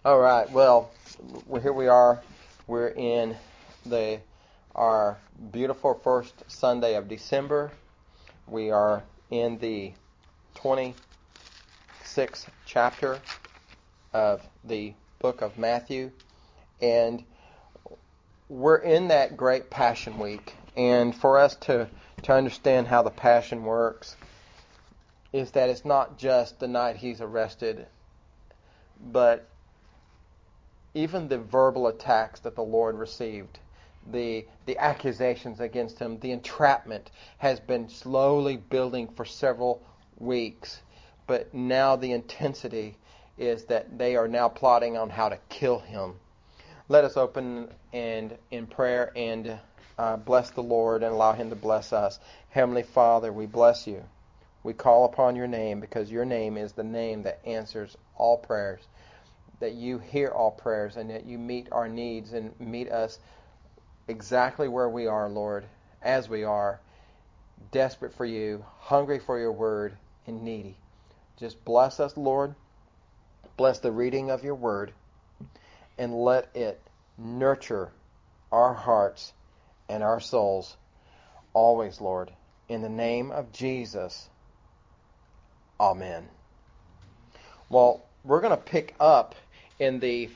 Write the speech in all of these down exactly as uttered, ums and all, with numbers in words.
All right. Well, well, here we are. We're in the our beautiful first Sunday of December. We are in the twenty-sixth chapter of the book of Matthew, and we're in that great Passion Week. And for us to to understand how the Passion works is that it's not just the night he's arrested, but even the verbal attacks that the Lord received, the the accusations against him, the entrapment has been slowly building for several weeks. But now the intensity is that they are now plotting on how to kill him. Let us open and in prayer and uh, bless the Lord and allow him to bless us. Heavenly Father, we bless you. We call upon your name because your name is the name that answers all prayers, that you hear all prayers and that you meet our needs and meet us exactly where we are, Lord, as we are, desperate for you, hungry for your word, and needy. Just bless us, Lord. Bless the reading of your word, and let it nurture our hearts and our souls always, Lord. In the name of Jesus, amen. Well, we're going to pick up in the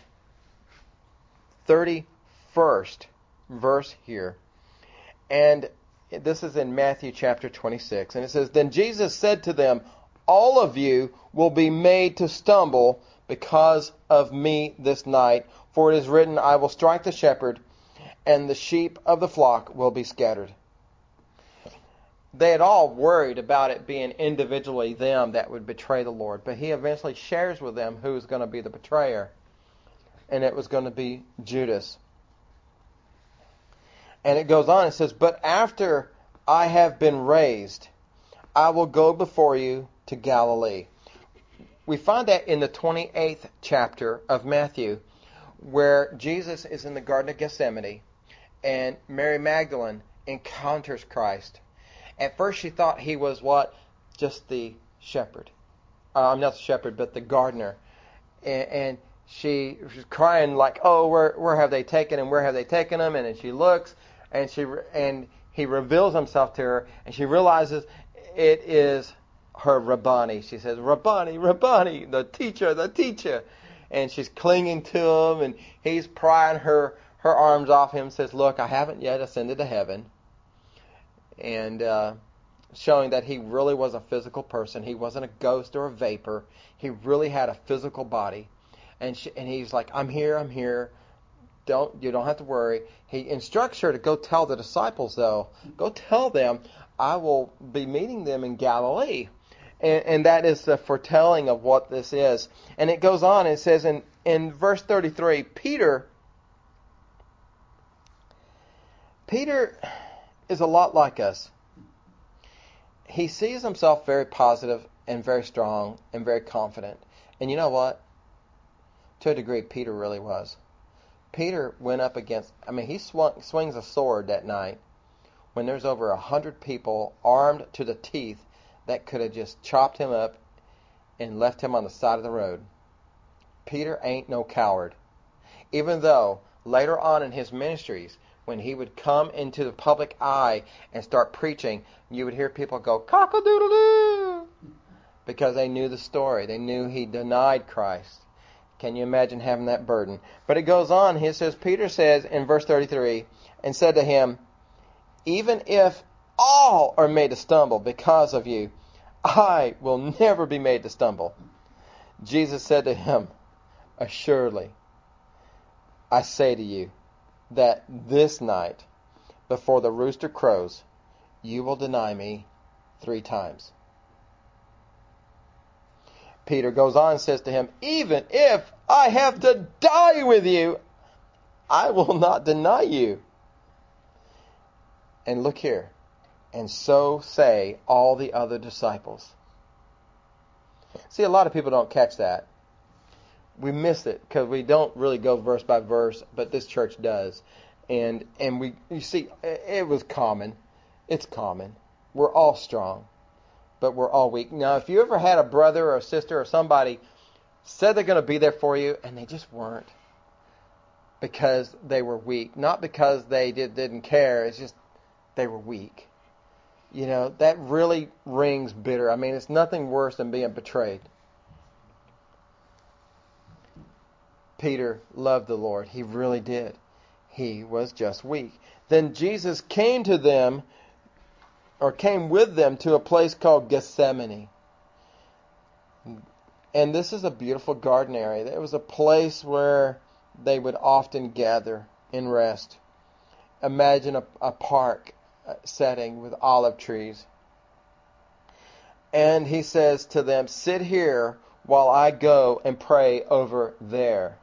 thirty-first verse here. And this is in Matthew chapter twenty-six. And it says, "Then Jesus said to them, 'All of you will be made to stumble because of me this night. For it is written, I will strike the shepherd, and the sheep of the flock will be scattered.'" They had all worried about it being individually them that would betray the Lord. But he eventually shares with them who is going to be the betrayer. And it was going to be Judas. And it goes on, it says, "But after I have been raised, I will go before you to Galilee." We find that in the twenty-eighth chapter of Matthew, where Jesus is in the Garden of Gethsemane, and Mary Magdalene encounters Christ. At first she thought he was what? Just the shepherd. Uh, not the shepherd, but the gardener. And, and she was crying like, "Oh, where where have they taken him? Where have they taken him?" And then she looks, and she and he reveals himself to her, and she realizes it is her Rabboni. She says, "Rabboni, Rabboni, the teacher, the teacher." And she's clinging to him, and he's prying her, her arms off him, says, "Look, I haven't yet ascended to heaven." And uh, showing that he really was a physical person. He wasn't a ghost or a vapor. He really had a physical body. And she, and he's like, "I'm here, I'm here. Don't you don't have to worry." He instructs her to go tell the disciples, though. Go tell them, I will be meeting them in Galilee. And, and that is the foretelling of what this is. And it goes on, it says in, in verse thirty-three, Peter, Peter is a lot like us. He sees himself very positive and very strong and very confident. And you know what? To a degree, Peter really was. Peter went up against, I mean, he swung, swings a sword that night when there's over a hundred people armed to the teeth that could have just chopped him up and left him on the side of the road. Peter ain't no coward. Even though later on in his ministries, when he would come into the public eye and start preaching, you would hear people go, "Cock-a-doodle-doo," because they knew the story. They knew he denied Christ. Can you imagine having that burden? But it goes on. He says, Peter says in verse thirty-three, "And said to him, even if all are made to stumble because of you, I will never be made to stumble." Jesus said to him, "Assuredly, I say to you, that this night, before the rooster crows, you will deny me three times." Peter goes on and says to him, "Even if I have to die with you, I will not deny you." And look here. And so say all the other disciples. See, a lot of people don't catch that. We miss it because we don't really go verse by verse, but this church does. And and we, you see, it was common. It's common. We're all strong, but we're all weak. Now, if you ever had a brother or a sister or somebody said they're going to be there for you, and they just weren't because they were weak. Not because they did, didn't care. It's just they were weak. You know, that really rings bitter. I mean, it's nothing worse than being betrayed. Peter loved the Lord. He really did. He was just weak. Then Jesus came to them, or came with them to a place called Gethsemane. And this is a beautiful garden area. It was a place where they would often gather and rest. Imagine a, a park setting with olive trees. And he says to them, sit here while I go and pray over there.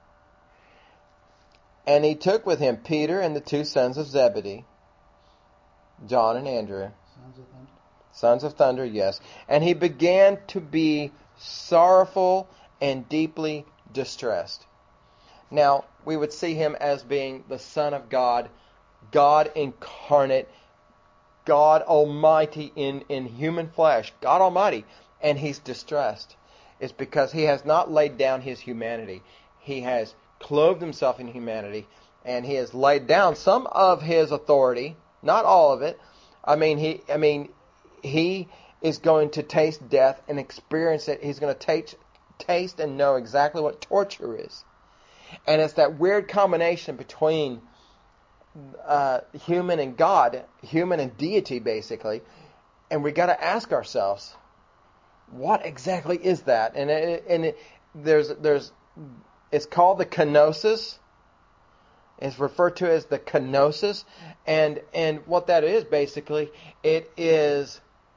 And he took with him Peter and the two sons of Zebedee, John and Andrew. Sons of thunder. Sons of thunder, yes. And he began to be sorrowful and deeply distressed. Now, we would see him as being the Son of God, God incarnate, God Almighty in, in human flesh, God Almighty, and he's distressed. It's because he has not laid down his humanity. He has clothed himself in humanity, and he has laid down some of his authority, not all of it. I mean, he, I mean, he is going to taste death and experience it. He's going to taste, taste and know exactly what torture is. And it's that weird combination between uh, human and God, human and deity, basically. And we got to ask ourselves, what exactly is that? And it, and it, there's there's it's called the kenosis. It's referred to as the kenosis, and and what that is basically, it is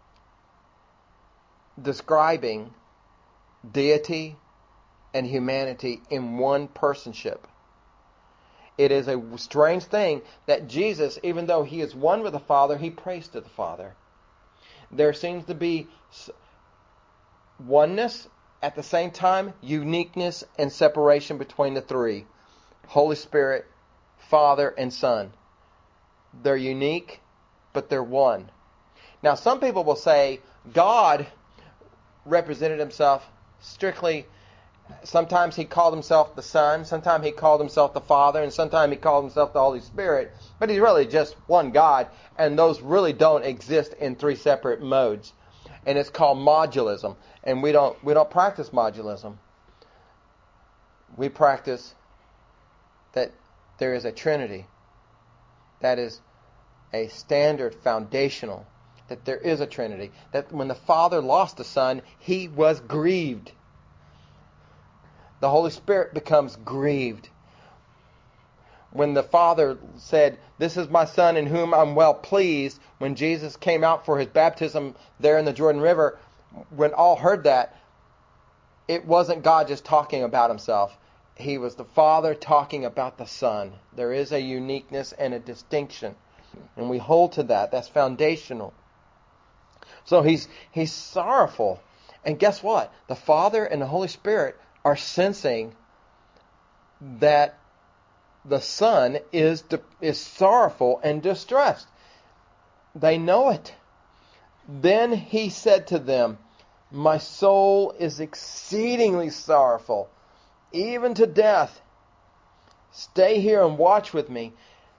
describing deity and humanity in one personship. It is a strange thing that Jesus, even though he is one with the Father, he prays to the Father. There seems to be oneness, at the same time, uniqueness and separation between the three. Holy Spirit, Father, and Son. They're unique, but they're one. Now, some people will say God represented himself strictly. Sometimes he called himself the Son, sometimes he called himself the Father, and sometimes he called himself the Holy Spirit. But he's really just one God, and those really don't exist in three separate modes. And it's called modulism, and we don't we don't practice modulism. We practice that there is a Trinity. That is a standard foundational, that there is a Trinity. That when the Father lost the Son, he was grieved. The Holy Spirit becomes grieved. When the Father said, "This is my Son in whom I'm well pleased," when Jesus came out for his baptism there in the Jordan River, when all heard that, it wasn't God just talking about himself. He was the Father talking about the Son. There is a uniqueness and a distinction. And we hold to that. That's foundational. So he's he's sorrowful. And guess what? The Father and the Holy Spirit are sensing that the Son is is sorrowful and distressed. They know it. Then he said to them, "My soul is exceedingly sorrowful, even to death. Stay here and watch with me."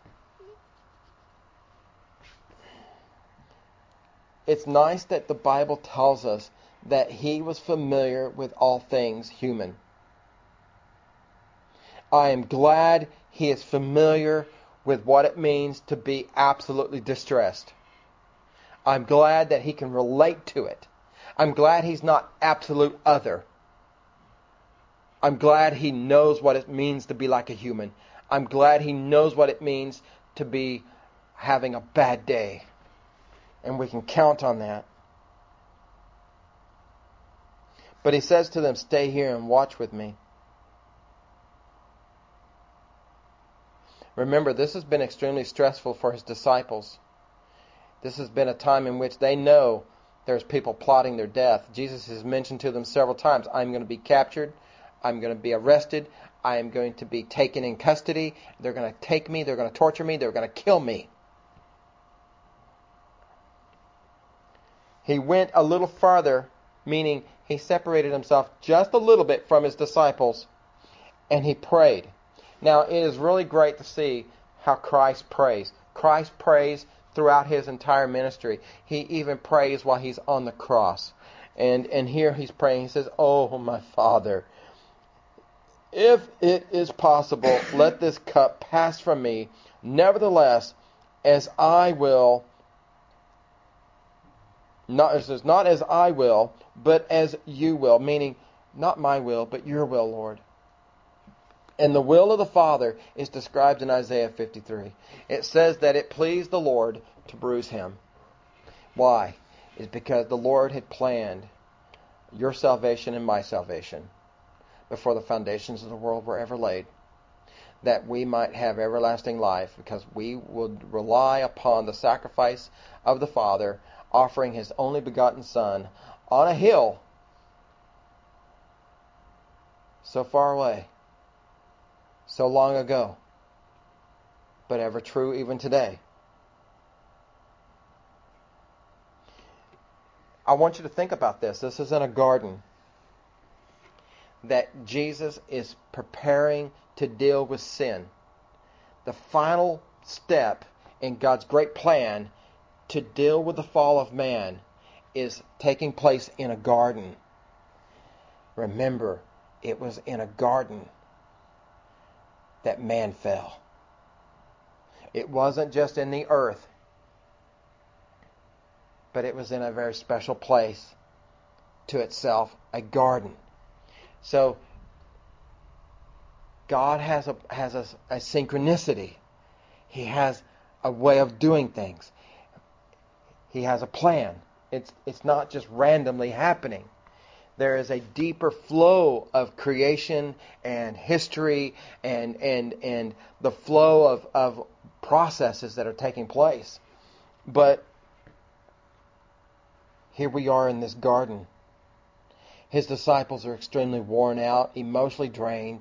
It's nice that the Bible tells us that he was familiar with all things human. I am glad he is familiar with what it means to be absolutely distressed. I'm glad that he can relate to it. I'm glad he's not absolute other. I'm glad he knows what it means to be like a human. I'm glad he knows what it means to be having a bad day. And we can count on that. But he says to them, "Stay here and watch with me." Remember, this has been extremely stressful for his disciples. This has been a time in which they know there's people plotting their death. Jesus has mentioned to them several times, "I'm going to be captured. I'm going to be arrested. I am going to be taken in custody. They're going to take me. They're going to torture me. They're going to kill me." He went a little farther, meaning he separated himself just a little bit from his disciples, and he prayed. Now, it is really great to see how Christ prays. Christ prays throughout his entire ministry. He even prays while he's on the cross. And and here he's praying. He says, "Oh, my Father, if it is possible, let this cup pass from me. Nevertheless, as I will, not it says, not as I will, but as you will," meaning not my will, but your will, Lord. And the will of the Father is described in Isaiah fifty-three. It says that it pleased the Lord to bruise him. Why? It's because the Lord had planned your salvation and my salvation before the foundations of the world were ever laid, that we might have everlasting life, because we would rely upon the sacrifice of the Father, offering his only begotten Son on a hill so far away, so long ago, but ever true even today. I want you to think about this. This is in a garden that Jesus is preparing to deal with sin. The final step in God's great plan to deal with the fall of man is taking place in a garden. Remember, it was in a garden that man fell. It wasn't just in the earth, but it was in a very special place to itself, a garden. So God has a has a, a synchronicity. He has a way of doing things. He has a plan. It's it's not just randomly happening. There is a deeper flow of creation and history and and and the flow of, of processes that are taking place. But here we are in this garden. His disciples are extremely worn out, emotionally drained.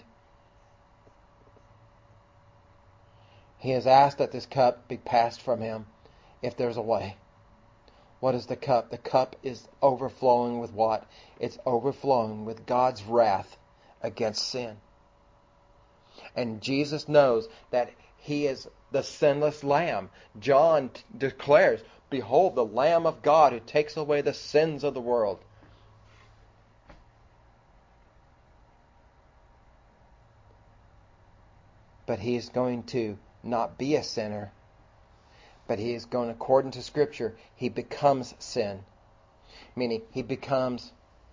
He has asked that this cup be passed from him if there's a way. What is the cup? The cup is overflowing with what? It's overflowing with God's wrath against sin. And Jesus knows that he is the sinless Lamb. John t- declares, "Behold, the Lamb of God who takes away the sins of the world." But he is going to not be a sinner, but he is going, according to Scripture, he becomes sin. Meaning, he becomes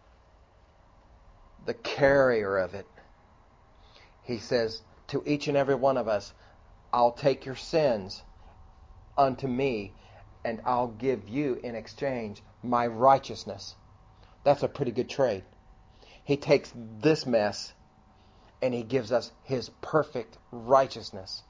the carrier of it. He says to each and every one of us, "I'll take your sins unto me, and I'll give you in exchange my righteousness." That's a pretty good trade. He takes this mess and he gives us his perfect righteousness.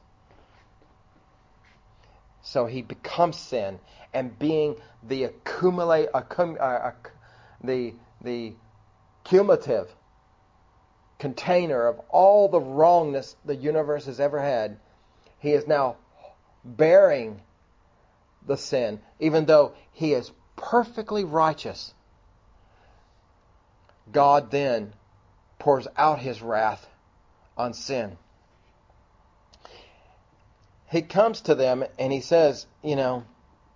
So he becomes sin, and being the accumulate, accum, uh, uh, the the cumulative container of all the wrongness the universe has ever had, he is now bearing the sin, even though he is perfectly righteous. God then pours out his wrath on sin. He comes to them and he says, you know,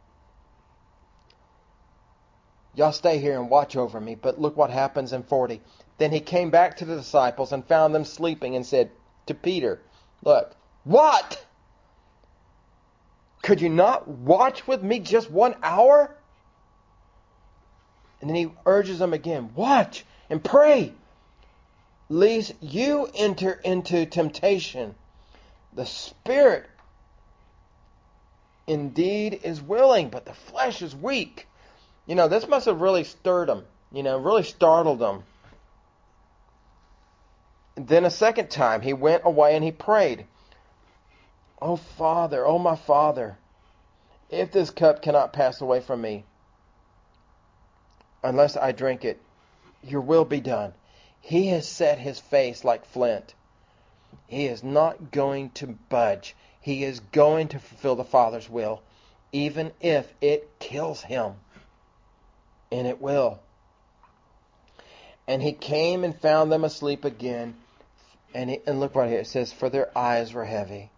"Y'all stay here and watch over me." But look what happens in forty. "Then he came back to the disciples and found them sleeping, and said to Peter, look, what? Could you not watch with me just one hour? And then he urges them again, "Watch and pray, lest you enter into temptation. The spirit indeed is willing, but the flesh is weak." You know, this must have really stirred them, you know, really startled them. Then a second time he went away and he prayed, "Oh Father, oh my Father, if this cup cannot pass away from me unless I drink it, your will be done." He has set his face like flint. He is not going to budge. He is going to fulfill the Father's will, even if it kills him. And it will. And he came and found them asleep again. And, he, and look right here. It says, for their eyes were heavy.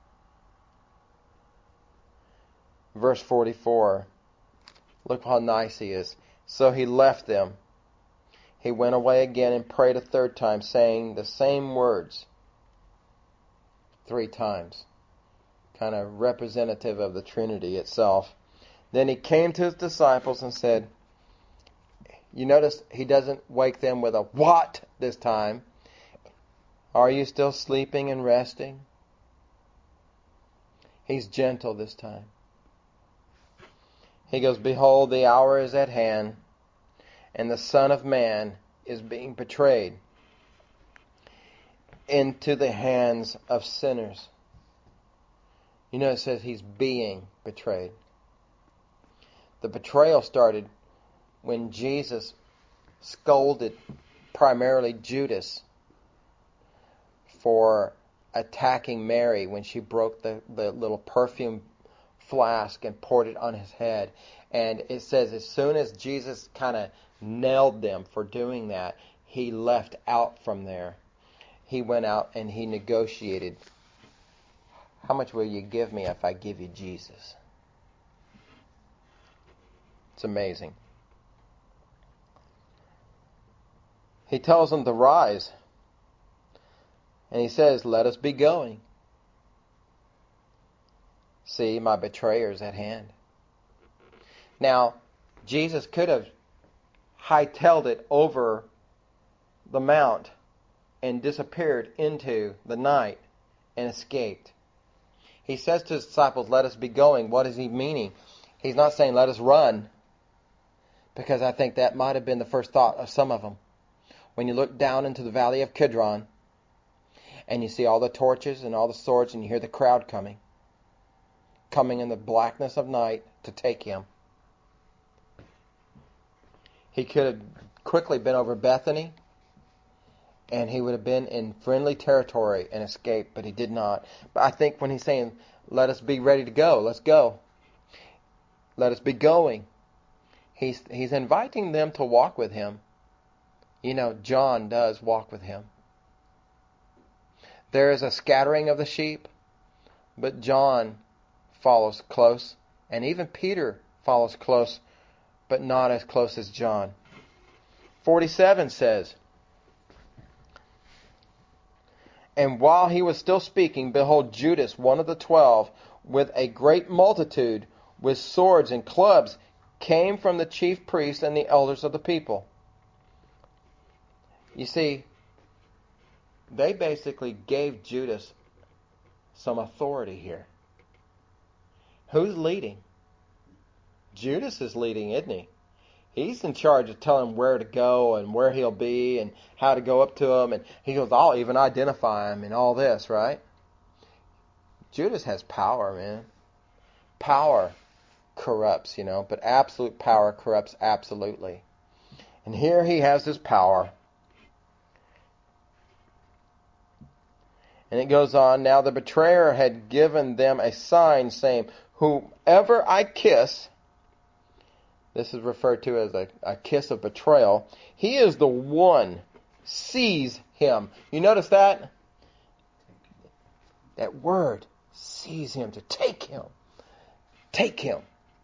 Verse forty-four. Look how nice he is. So he left them. He went away again and prayed a third time, saying the same words three times. Kind of representative of the Trinity itself. Then he came to his disciples and said, you notice he doesn't wake them with a what this time. Are you still sleeping and resting? He's gentle this time. He goes, behold, the hour is at hand, and the Son of Man is being betrayed into the hands of sinners. You know, it says he's being betrayed. The betrayal started when Jesus scolded primarily Judas for attacking Mary when she broke the, the little perfume flask and poured it on his head. And it says as soon as Jesus kind of nailed them for doing that, he left out from there. He went out and he negotiated. How much will you give me if I give you Jesus? It's amazing. He tells them to rise. And he says, let us be going. See, my betrayer is at hand. Now, Jesus could have hightailed it over the mount and disappeared into the night and escaped. He says to his disciples, let us be going. What is he meaning? He's not saying let us run, because I think that might have been the first thought of some of them. When you look down into the valley of Kidron and you see all the torches and all the swords and you hear the crowd coming, coming in the blackness of night to take him. He could have quickly been over Bethany and he would have been in friendly territory and escaped, but he did not. But I think when he's saying, let us be ready to go, let's go. Let us be going. He's, he's inviting them to walk with him. You know, John does walk with him. There is a scattering of the sheep, but John follows close, and even Peter follows close, but not as close as John. forty-seven says, and while he was still speaking, behold, Judas, one of the twelve, with a great multitude, with swords and clubs, came from the chief priests and the elders of the people. You see, they basically gave Judas some authority here. Who's leading? Judas is leading, isn't he? He's in charge of telling him where to go and where he'll be and how to go up to him. And he goes, I'll even identify him and all this, right? Judas has power, man. Power corrupts, you know, but absolute power corrupts absolutely. And here he has his power. And it goes on, now the betrayer had given them a sign saying, whomever I kiss, this is referred to as a, a kiss of betrayal, he is the one, seize him. You notice that? That word, seize him, to take him. Take him.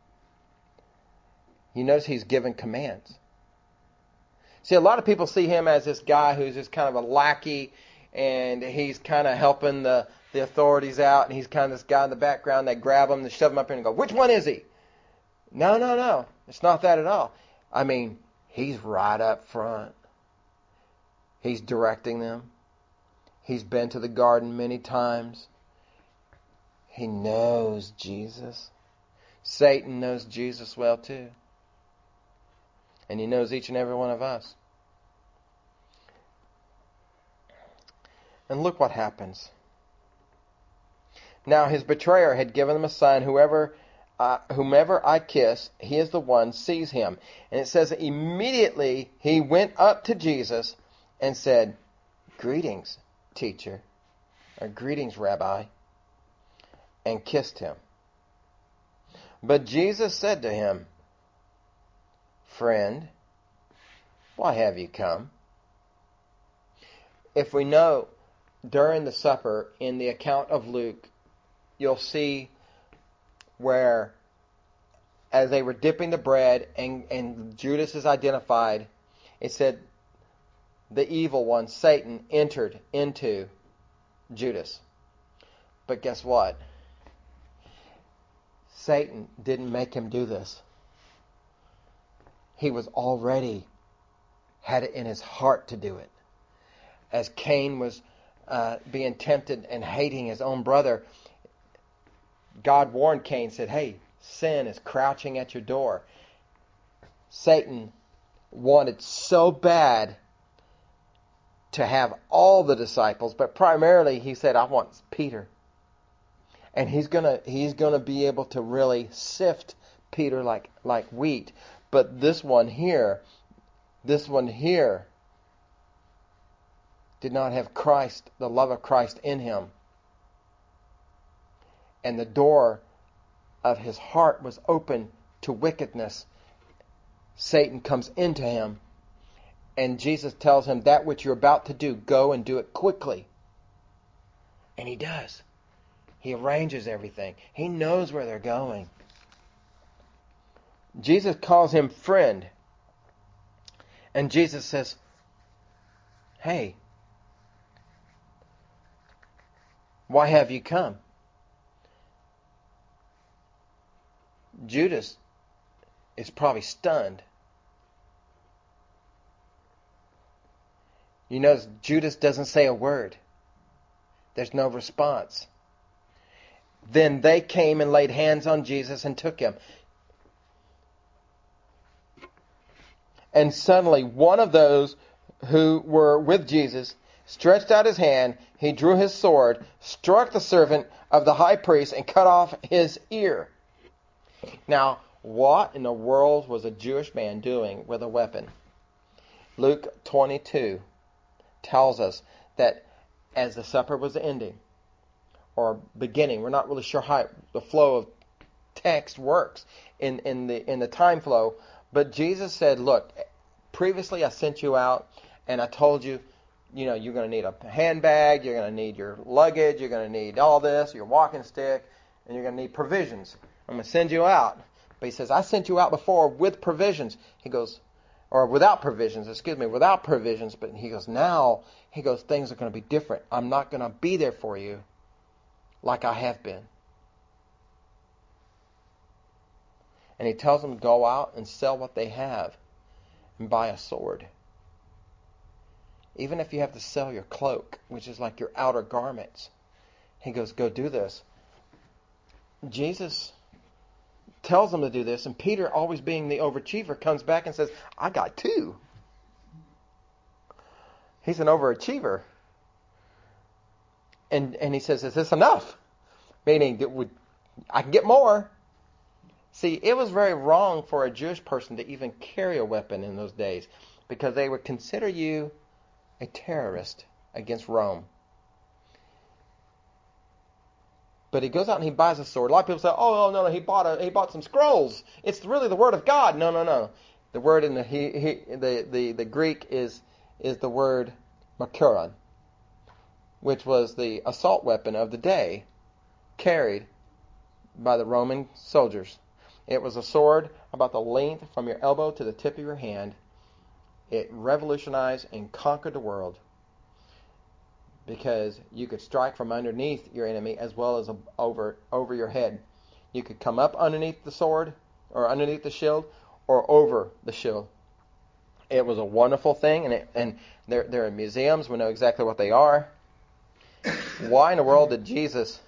You notice he's given commands. See, a lot of people see him as this guy who's just kind of a lackey, and he's kind of helping the, the authorities out, and he's kind of this guy in the background. They grab him, they shove him up here and go, which one is he? No, no, no. It's not that at all. I mean, he's right up front. He's directing them. He's been to the garden many times. He knows Jesus. Satan knows Jesus well too. And he knows each and every one of us. And look what happens. Now his betrayer had given them a sign, whoever, uh, whomever I kiss, he is the one, seize him. And it says that immediately he went up to Jesus and said, greetings, teacher, or greetings, Rabbi, and kissed him. But Jesus said to him, friend, why have you come? if we know during the supper in the account of Luke, you'll see where as they were dipping the bread and, and Judas is identified, it said the evil one, Satan, entered into Judas. But guess what? Satan didn't make him do this. He was already had it in his heart to do it. As Cain was uh, being tempted and hating his own brother, God warned Cain, said, hey, sin is crouching at your door. Satan wanted so bad to have all the disciples, but primarily he said, I want Peter. And he's gonna he's gonna be able to really sift Peter like like wheat. But this one here, this one here did not have Christ, the love of Christ in him. And the door of his heart was open to wickedness. Satan comes into him. And Jesus tells him, that which you're about to do, go and do it quickly. And he does. He arranges everything. He knows where they're going. Jesus calls him friend. And Jesus says, hey, why have you come? Judas is probably stunned. You notice Judas doesn't say a word. There's no response. Then they came and laid hands on Jesus and took him. And suddenly one of those who were with Jesus stretched out his hand. He drew his sword, struck the servant of the high priest, and cut off his ear. Now, what in the world was a Jewish man doing with a weapon? Luke twenty-two tells us that as the supper was ending, or beginning, we're not really sure how the flow of text works in, in the in the time flow, but Jesus said, look, previously I sent you out and I told you, you know, you're going to need a handbag, you're going to need your luggage, you're going to need all this, your walking stick, and you're going to need provisions. I'm going to send you out. But he says, I sent you out before with provisions. He goes, or without provisions, excuse me, without provisions. But he goes, now, he goes, things are going to be different. I'm not going to be there for you like I have been. And he tells them to go out and sell what they have and buy a sword. Even if you have to sell your cloak, which is like your outer garments. He goes, go do this. Jesus tells them to do this, and Peter, always being the overachiever, comes back and says, I got two. He's an overachiever. And and he says, is this enough? Meaning, that would I can get more. See, it was very wrong for a Jewish person to even carry a weapon in those days, because they would consider you a terrorist against Rome. But he goes out and he buys a sword. A lot of people say, oh, no, no, he bought a, he bought some scrolls. It's really the word of God. No, no, no. The word in the he, he, the, the, the Greek is is the word makuron, which was the assault weapon of the day carried by the Roman soldiers. It was a sword about the length from your elbow to the tip of your hand. It revolutionized and conquered the world, because you could strike from underneath your enemy as well as over over your head. You could come up underneath the sword, or underneath the shield, or over the shield. It was a wonderful thing, and it, and they're, they're in museums. We know exactly what they are. Why in the world did Jesus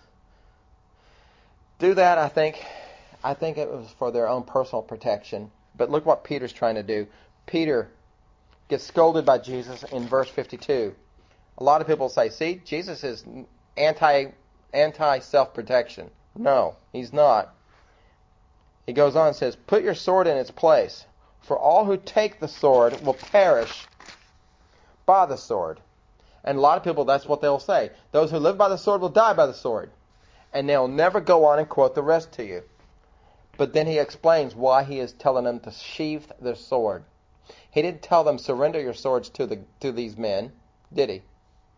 do that? I think, I think it was for their own personal protection. But look what Peter's trying to do. Peter gets scolded by Jesus in verse fifty-two. A lot of people say, see, Jesus is anti anti self-protection. No, he's not. He goes on and says, put your sword in its place, for all who take the sword will perish by the sword. And a lot of people, that's what they'll say. Those who live by the sword will die by the sword. And they'll never go on and quote the rest to you. But then he explains why he is telling them to sheath their sword. He didn't tell them surrender your swords to the to these men, did he?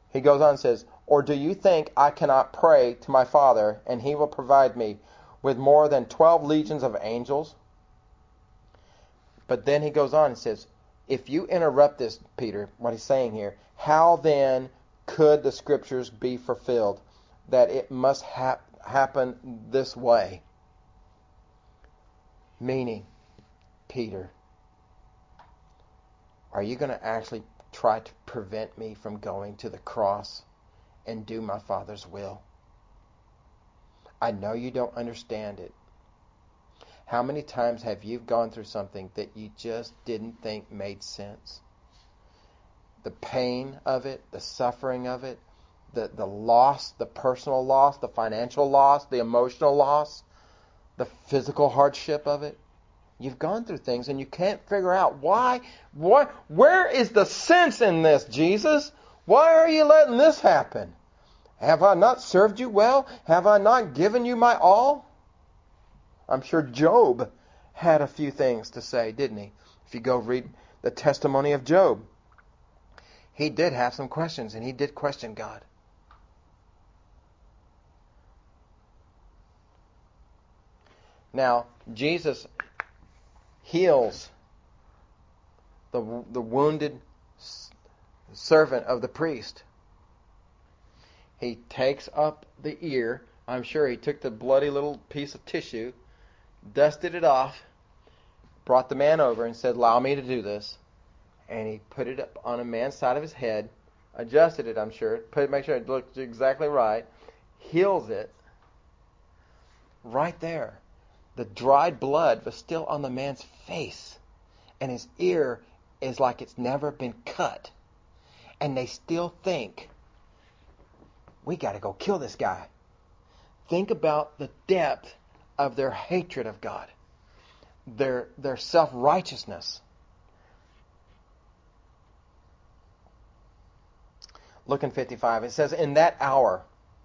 He goes on and says, or do you think I cannot pray to my Father, and he will provide me with more than twelve legions of angels? But then he goes on and says, if you interrupt this, Peter, what he's saying here, how then could the Scriptures be fulfilled, that it must ha- happen this way? Meaning, Peter, are you going to actually try to prevent me from going to the cross and do my Father's will? I know you don't understand it. How many times have you gone through something that you just didn't think made sense? The pain of it, the suffering of it, the, the loss, the personal loss, the financial loss, the emotional loss, the physical hardship of it. You've gone through things and you can't figure out why. Why? Where is the sense in this, Jesus? Why are you letting this happen? Have I not served you well? Have I not given you my all? I'm sure Job had a few things to say, didn't he? If you go read the testimony of Job, he did have some questions, and he did question God. Now, Jesus heals the, the wounded servant of the priest. He takes up the ear. I'm sure he took the bloody little piece of tissue, dusted it off, brought the man over and said, allow me to do this. And he put it up on a man's side of his head, adjusted it, I'm sure, put it, make sure it looked exactly right, heals it. Right there, the dried blood was still on the man's face, and his ear is like it's never been cut. And they still think, we got to go kill this guy. Think about the depth of their hatred of God, their their self-righteousness. Look in fifty-five. It says, in that hour,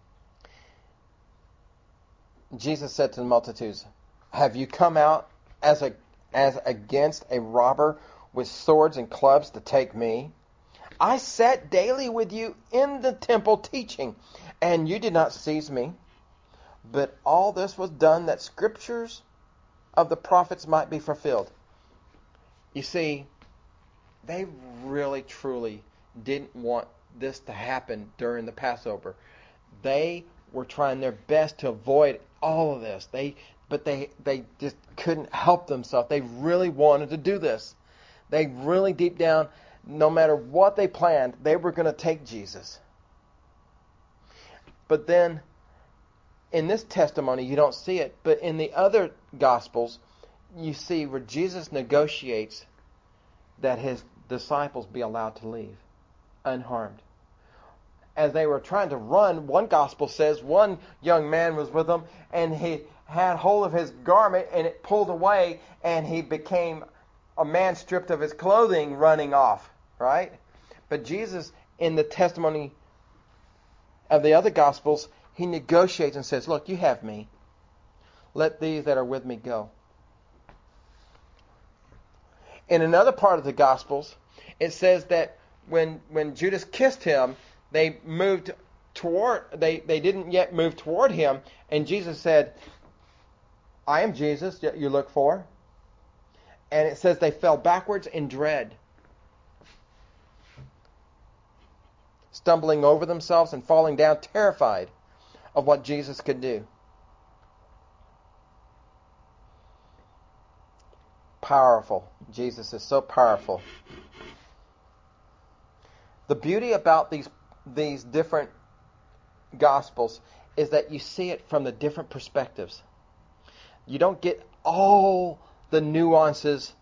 Jesus said to the multitudes, have you come out as a as against a robber with swords and clubs to take me? I sat daily with you in the temple teaching, and you did not seize me. But all this was done that scriptures of the prophets might be fulfilled. You see, they really, truly didn't want this to happen during the Passover. They were trying their best to avoid all of this. They, but they, they just couldn't help themselves. They really wanted to do this. They really, deep down, no matter what they planned, they were going to take Jesus. But then, in this testimony, you don't see it, but in the other Gospels, you see where Jesus negotiates that his disciples be allowed to leave unharmed. As they were trying to run, one Gospel says one young man was with them, and he had hold of his garment, and it pulled away, and he became a man stripped of his clothing running off, right? But Jesus, in the testimony of the other Gospels, he negotiates and says, look, you have me. Let these that are with me go. In another part of the Gospels, it says that when when Judas kissed him, they moved toward, they, they didn't yet move toward him, and Jesus said, I am Jesus that you look for. And it says they fell backwards in dread, stumbling over themselves and falling down terrified of what Jesus could do. Powerful. Jesus is so powerful. The beauty about these these different Gospels is that you see it from the different perspectives. You don't get all the nuances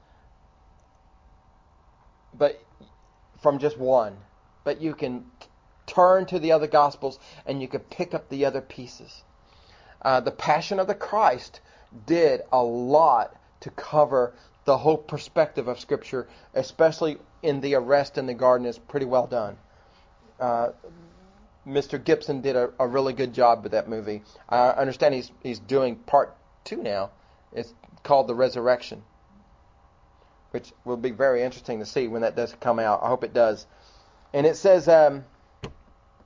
but from just one. But you can turn to the other Gospels and you can pick up the other pieces. Uh, the Passion of the Christ did a lot to cover the whole perspective of Scripture, especially in the arrest in the garden. Is pretty well done. Uh, Mister Gibson did a, a really good job with that movie. I understand he's he's doing part two now. It's called The Resurrection, which will be very interesting to see when that does come out. I hope it does. And it says, um,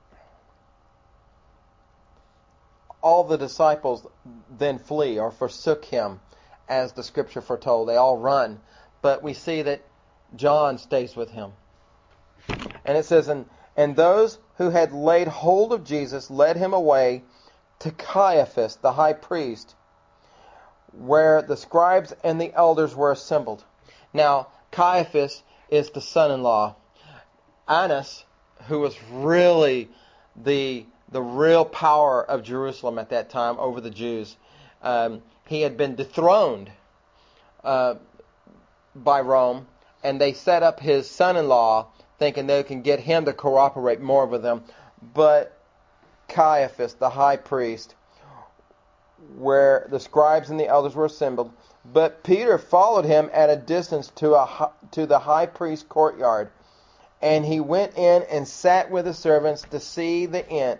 all the disciples then flee or forsook him, as the scripture foretold. They all run. But we see that John stays with him. And it says, and, and those who had laid hold of Jesus led him away to Caiaphas, the high priest, where the scribes and the elders were assembled. Now, Caiaphas is the son-in-law. Annas, who was really the the real power of Jerusalem at that time over the Jews, um, he had been dethroned uh, by Rome, and they set up his son-in-law thinking they can get him to cooperate more with them. But Caiaphas, the high priest, where the scribes and the elders were assembled, but Peter followed him at a distance to a to the high priest's courtyard, and he went in and sat with the servants to see the end.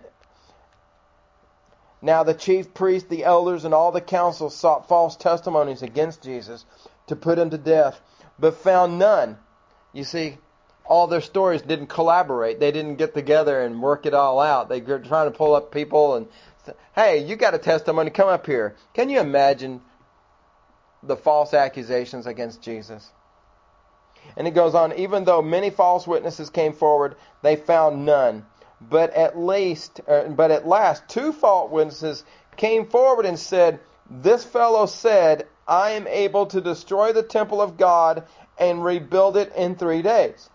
Now the chief priests, the elders, and all the council sought false testimonies against Jesus to put him to death, but found none. You see, all their stories didn't collaborate. They didn't get together and work it all out. They were trying to pull up people and say, hey, you got a testimony, come up here. Can you imagine the false accusations against Jesus? And it goes on, even though many false witnesses came forward, they found none. But at least, uh, but at last, two false witnesses came forward and said, this fellow said, I am able to destroy the temple of God and rebuild it in three days.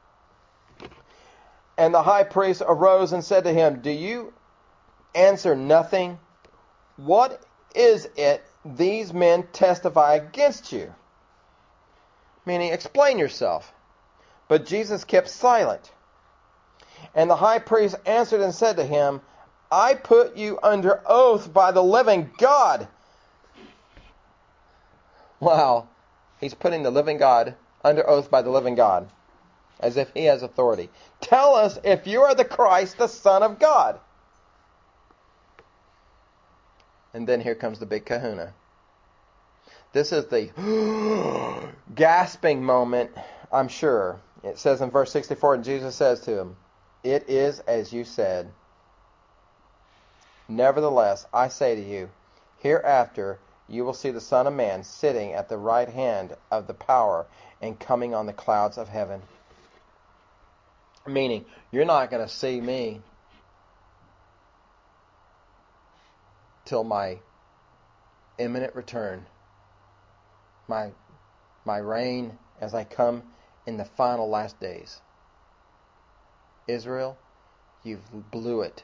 And the high priest arose and said to him, do you answer nothing? What is it these men testify against you? Meaning, explain yourself. But Jesus kept silent. And the high priest answered and said to him, I put you under oath by the living God. Wow. He's putting the living God under oath by the living God, as if he has authority. Tell us if you are the Christ, the Son of God. And then here comes the big kahuna. This is the gasping moment, I'm sure. It says in verse sixty-four, and Jesus says to him, it is as you said. Nevertheless, I say to you, hereafter you will see the Son of Man sitting at the right hand of the power and coming on the clouds of heaven. Meaning, you're not going to see me till my imminent return. My, my reign as I come in the final last days. Israel, you've blew it.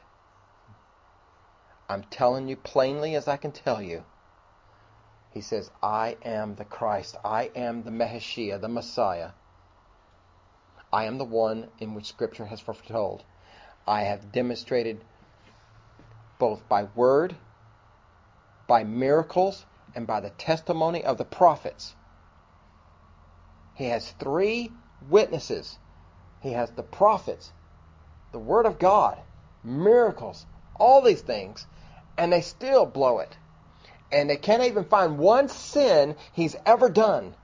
I'm telling you plainly as I can tell you. He says, I am the Christ. I am the Messiah, the Messiah. I am the one in which Scripture has foretold. I have demonstrated both by word, by miracles, and by the testimony of the prophets. He has three witnesses. He has the prophets, the Word of God, miracles, all these things, and they still blow it. And they can't even find one sin he's ever done.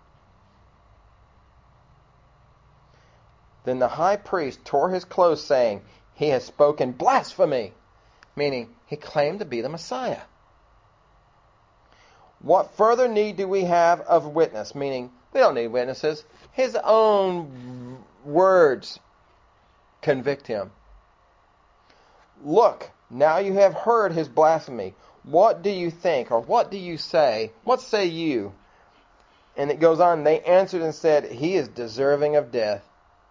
Then the high priest tore his clothes, saying, he has spoken blasphemy, meaning he claimed to be the Messiah. What further need do we have of witness? Meaning, we don't need witnesses. His own words convict him. Look, now you have heard his blasphemy. What do you think, or what do you say? What say you? And it goes on, they answered and said, he is deserving of death.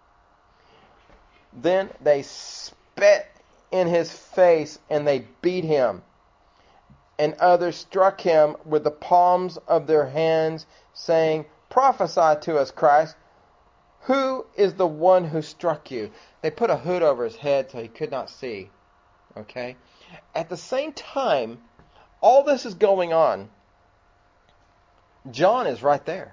Then they spat in his face and they beat him. And others struck him with the palms of their hands, saying, prophesy to us, Christ. Who is the one who struck you? They put a hood over his head so he could not see. Okay? At the same time, all this is going on. John is right there.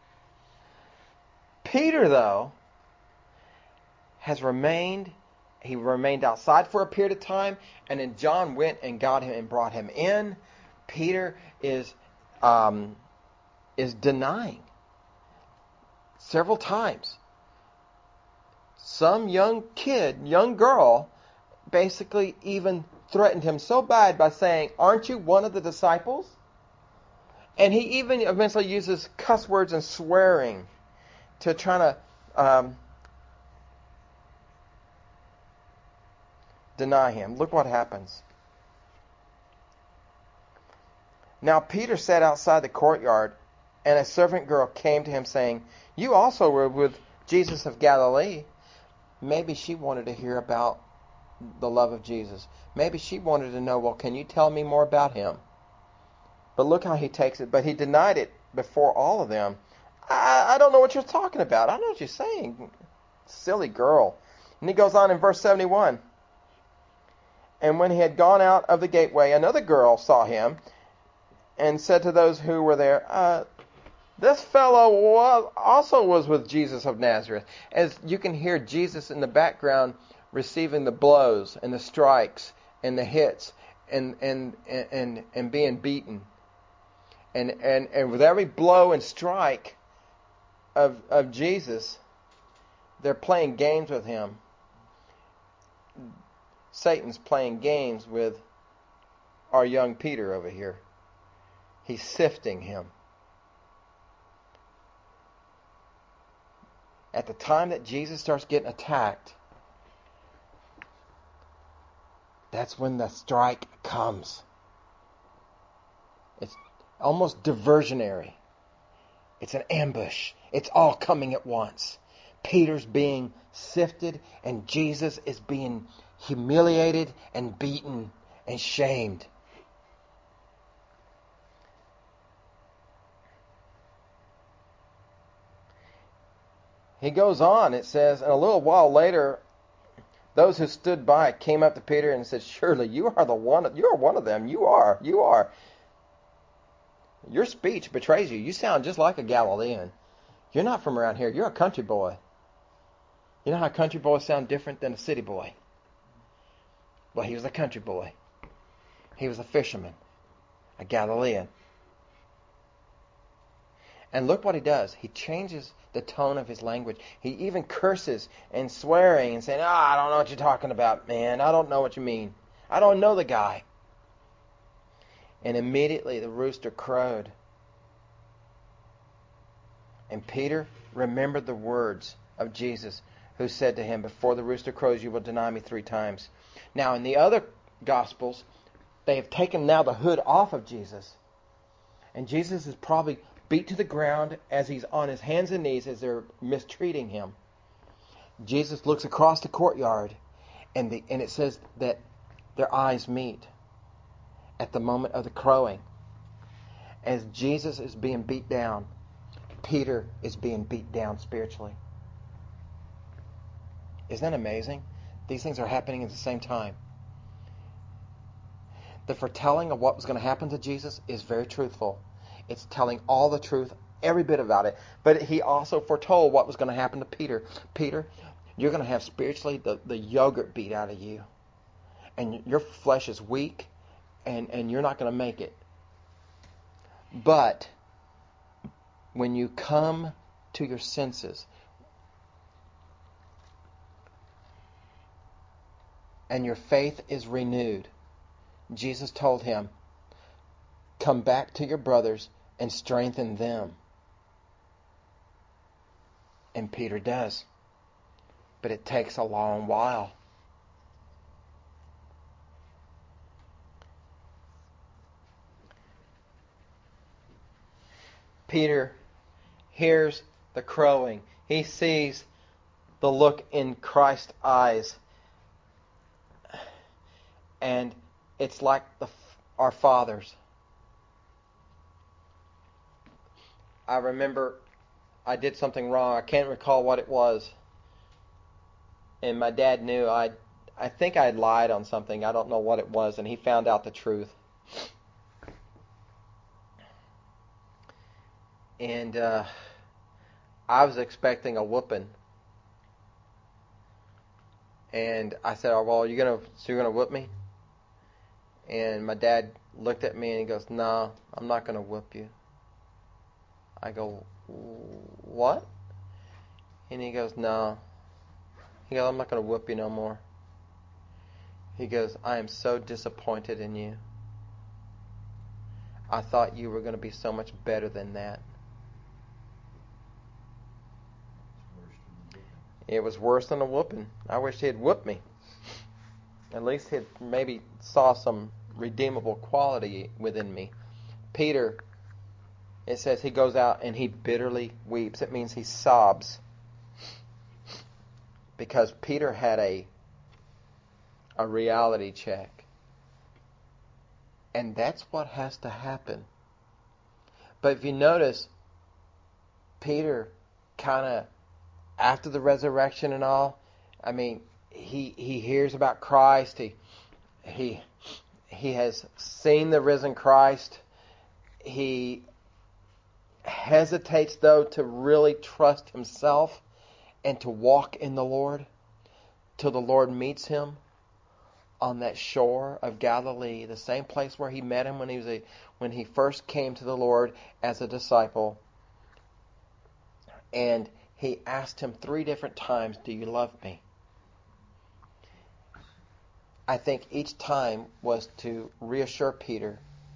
Peter, though, has remained, he remained outside for a period of time, and then John went and got him and brought him in. Peter is um, is denying several times. Some young kid, young girl, basically even threatened him so bad by saying, "Aren't you one of the disciples?" And he even eventually uses cuss words and swearing to try to um, deny him. Look what happens. Now Peter sat outside the courtyard, and a servant girl came to him saying, "You also were with Jesus of Galilee." Maybe she wanted to hear about the love of Jesus. Maybe she wanted to know, well, can you tell me more about him? But look how he takes it. But he denied it before all of them. I, I don't know what you're talking about. I don't know what you're saying. Silly girl. And he goes on in verse seventy-one. And when he had gone out of the gateway, another girl saw him and said to those who were there, uh, this fellow was, also was with Jesus of Nazareth. As you can hear Jesus in the background receiving the blows and the strikes and the hits and and and, and being beaten. And, and and with every blow and strike of of Jesus, they're playing games with him. Satan's playing games with our young Peter over here. He's sifting him. At the time that Jesus starts getting attacked, that's when the strike comes. It's almost diversionary. It's an ambush. It's all coming at once. Peter's being sifted, and Jesus is being humiliated and beaten and shamed. He goes on, it says, and a little while later, those who stood by came up to Peter and said, "Surely you are the one, you are one of them. You are, you are. Your speech betrays you. You sound just like a Galilean. You're not from around here. You're a country boy." You know how country boys sound different than a city boy? Well, he was a country boy. He was a fisherman, a Galilean. And look what he does. He changes the tone of his language. He even curses and swearing and saying, "Ah, oh, I don't know what you're talking about, man. I don't know what you mean. I don't know the guy." And immediately the rooster crowed. And Peter remembered the words of Jesus, who said to him, "Before the rooster crows, you will deny me three times." Now, in the other Gospels, they have taken now the hood off of Jesus. And Jesus is probably beat to the ground as he's on his hands and knees as they're mistreating him. Jesus looks across the courtyard, and the, and it says that their eyes meet at the moment of the crowing. As Jesus is being beat down, Peter is being beat down spiritually. Isn't that amazing? These things are happening at the same time. The foretelling of what was going to happen to Jesus is very truthful. It's telling all the truth, every bit about it. But he also foretold what was going to happen to Peter. Peter, you're going to have spiritually the, the yogurt beat out of you. And your flesh is weak, and, and you're not going to make it. But when you come to your senses, and your faith is renewed, Jesus told him, "Come back to your brothers and strengthen them." And Peter does. But it takes a long while. Peter hears the crowing. He sees the look in Christ's eyes. And it's like the, our fathers. I remember I did something wrong. I can't recall what it was. And my dad knew. I I think I had lied on something. I don't know what it was. And he found out the truth. And uh, I was expecting a whooping. And I said, "Oh, well, you're gonna so you're gonna whoop me?" And my dad looked at me and he goes, "No, I'm not gonna whoop you." I go, "What?" And he goes, "No." He goes, "I'm not gonna whoop you no more." He goes, I am so disappointed in you. I thought you were going to be so much better than that. It was worse than a whooping. I wish he had whooped me. At least he maybe saw some redeemable quality within me. Peter, it says he goes out and he bitterly weeps. It means he sobs. Because Peter had a a reality check. And that's what has to happen. But if you notice, Peter kind of, after the resurrection and all, I mean, he he hears about Christ. He he he has seen the risen Christ. He hesitates, though, to really trust himself and to walk in the Lord till the Lord meets him on that shore of Galilee, the same place where he met him when he was a, when he first came to the Lord as a disciple. And he asked him three different times, do you love me? I think each time was to reassure Peter,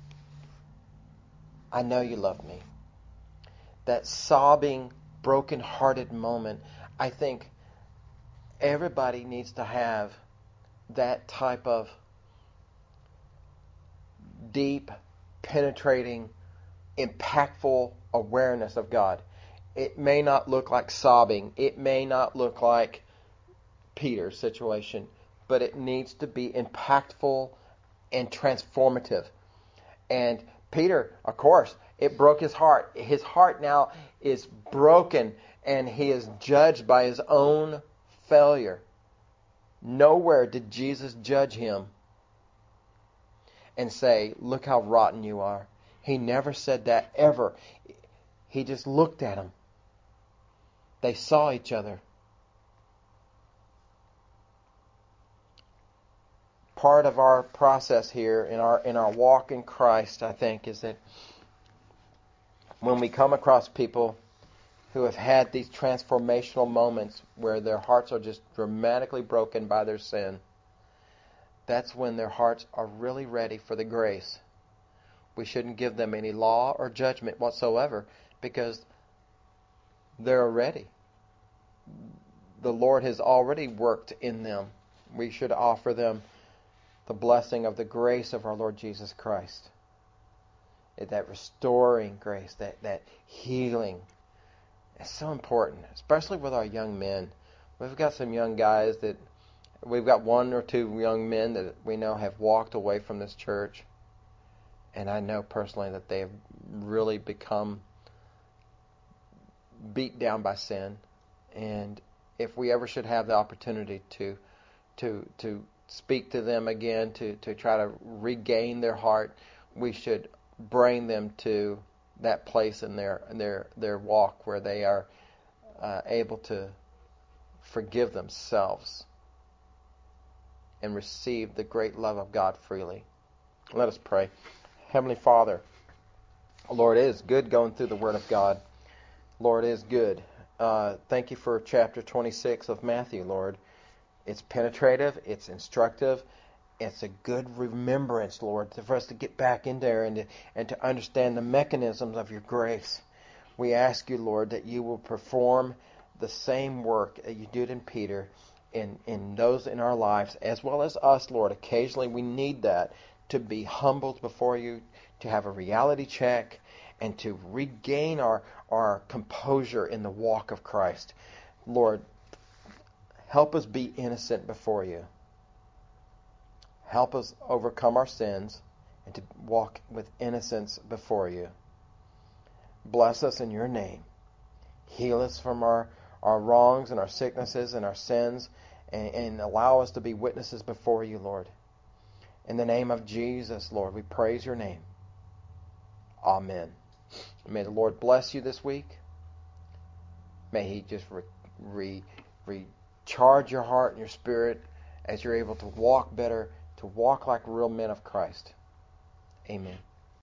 I know you love me. That sobbing, broken-hearted moment, I think everybody needs to have that type of deep, penetrating, impactful awareness of God. It may not look like sobbing. It may not look like Peter's situation, but it needs to be impactful and transformative. And Peter, of course, it broke his heart. His heart now is broken, and he is judged by his own failure. Nowhere did Jesus judge him and say, look how rotten you are. He never said that ever. He just looked at him. They saw each other. Part of our process here in our in our walk in Christ, I think, is that when we come across people who have had these transformational moments where their hearts are just dramatically broken by their sin, that's when their hearts are really ready for the grace. We shouldn't give them any law or judgment whatsoever because they're ready. The Lord has already worked in them. We should offer them the blessing of the grace of our Lord Jesus Christ. That restoring grace, that, that healing. It's so important, especially with our young men. We've got some young guys that, we've got one or two young men that we know have walked away from this church. And I know personally that they have really become beat down by sin. And if we ever should have the opportunity to to to speak to them again, to, to try to regain their heart, we should bring them to that place in their in their their walk where they are uh, able to forgive themselves and receive the great love of God freely. Let us pray. Heavenly Father, Lord, it is good going through the Word of God. Lord, it is good. Uh, thank you for chapter twenty-six of Matthew, Lord. It's penetrative, it's instructive, it's a good remembrance, Lord, for us to get back in there and to, and to understand the mechanisms of your grace. We ask you, Lord, that you will perform the same work that you did in Peter in, in those in our lives, as well as us, Lord. Occasionally we need that to be humbled before you, to have a reality check, and to regain our, our composure in the walk of Christ. Lord, help us be innocent before you. Help us overcome our sins and to walk with innocence before you. Bless us in your name. Heal us from our, our wrongs and our sicknesses and our sins, and, and allow us to be witnesses before you, Lord. In the name of Jesus, Lord, we praise your name. Amen. May the Lord bless you this week. May he just re, re, recharge your heart and your spirit as you're able to walk better, to walk like real men of Christ. Amen.